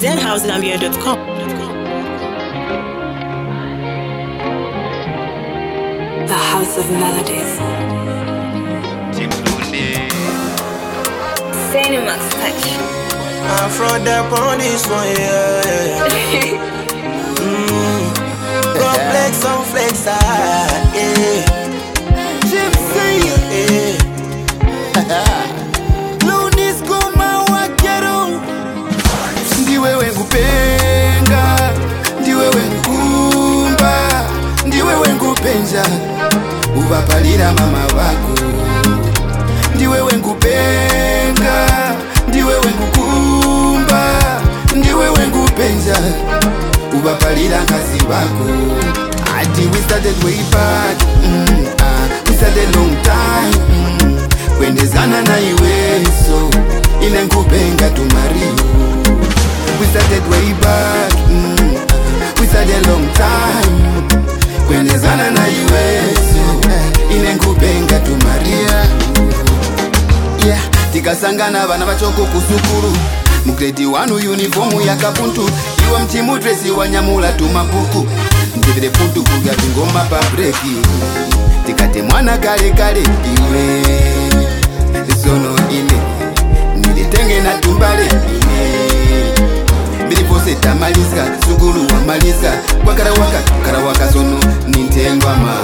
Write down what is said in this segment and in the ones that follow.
denhousegambia.com. The House of Melodies. Cinemax touch. I'm from that on this one, yeah. Go flex on flex, yeah. Gypsy, yeah. Lunis kuma wakero. Ndiwe wengupenga, ndiwe wenkumba, ndiwe wengupenja, ubapalira mama wako. Ndiwe wengupenga, ndiwe wengukumba, ndiwe wengupenja, ubapalira kazi wako. Ati we started way back, we started long time, kwendezana na iwe so, inengupenga tumariu. We started way back, we started long time, kwendezana na iwe so, inengupenga tumaria. Yeah, tikasangana vana vachoko kusukuru, mugredi wanu uniformu yakapuntu, iwa mchimu dresi wanyamula tumapuku, mtivire puntu kuga vingoma pa breki, tikate mwana kale kale iwe sono ine, nilitenge na tumbale ine, milipose tamaliza, sugulu wa maliza, kwa karawaka sono nintengwa ma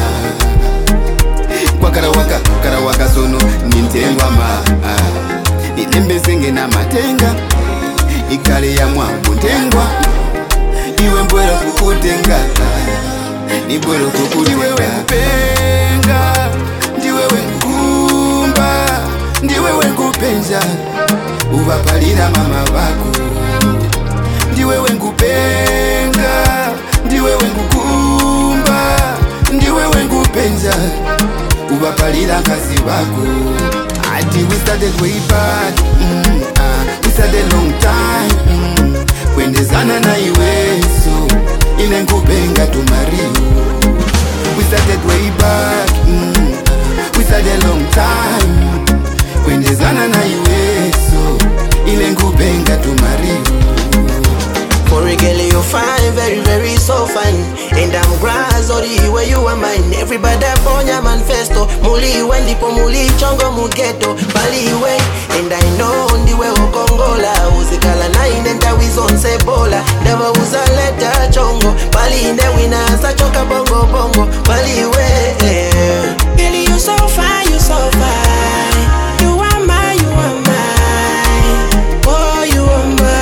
kwa karawaka sono nintengwa ma nilembe senge na matenga ikale ya mwangu ntengwa iwe mbwelo kukutenga ni mbwelo kukutenga. Ndiwe wengupenga, ndiwe wenkumba, ndiwe wengupenja, ubapalira mama wako. Ndiwe wengupenga, ndiwe wengukumba, ndiwe wengupenja, ubapalira kazi wako. Ati we started way back, we started long time, kwendezana na iwe so, inengupenga tumariu. We started way back, we started long time, kwendezana na iwe so, inengupenga tumariu. For a girl you fine, very very so fine. And I'm grass or the way you are mine. Everybody bonya manifesto. Muli wendi po muli chongo mugeto. Bali we, and I know ndi we okongola. Uzikala na inenda wizon sebola. Never uza leta chongo. Bali inde wina sa choka bongo bongo. Bali we, girl you so fine, you so fine. You are mine, you are mine. Oh, you are mine.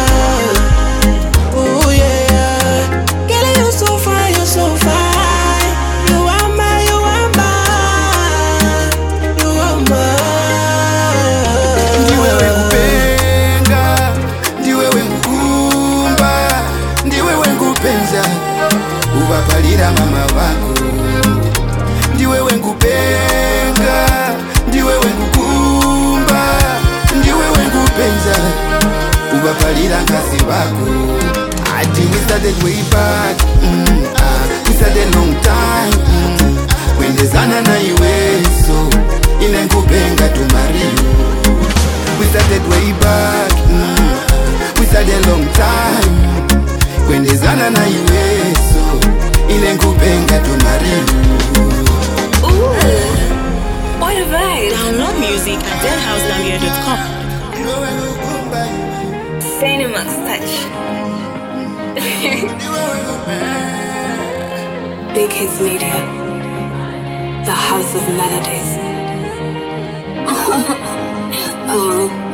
Ubapalira mama wako. Ndiwe wengupenga, ndiwe wengukumba, ndiwe wengupenja, ubapalira kazi wako. Ati we started way back, we started long time, kwendezana na iwe so, inengupenga tumariu. We started way back, we started long time, kwendezana na iwe so, inengupenga tumariu. What a vibe. Download music at denhousegambia.com. Cinemax touch. Big Hits Media. The House of Melodies.